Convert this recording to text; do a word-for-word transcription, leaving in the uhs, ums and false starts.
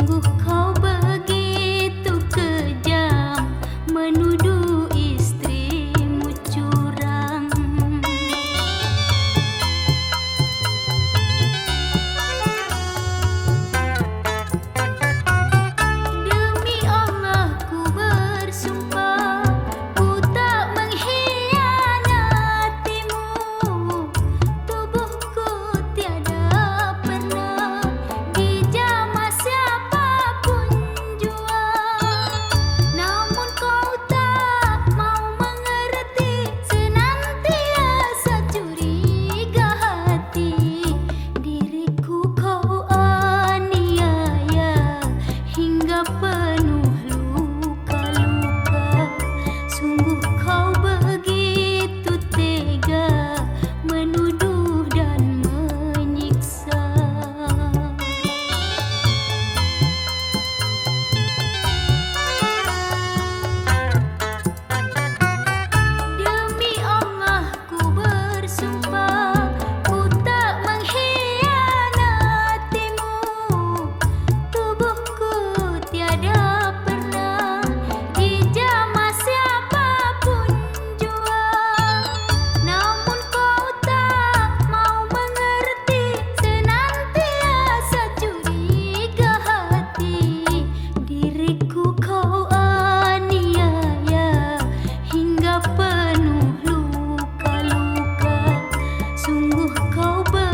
Sungguh kau begitu kejam menuduh istrimu curang. Demi Allah ku bersumpah, ku tak mengkhianatimu. Tubuhku tiada pernah dijamah siapapun jua. Namun kau tak mau mengerti, senantiasa curiga hati. Diriku kau aniaya hingga penuh luka-luka. Sungguh kau begitu tega menuduh dan menyiksa. Demi Allah ku bersumpah, ku tak mengkhianatimu. Tubuhku tiada pernah dijamah siapapun jua. Namun kau tak mau mengerti, senantiasa curiga hati. Diriku kau aniaya hingga penuh luka-luka. Sungguh kau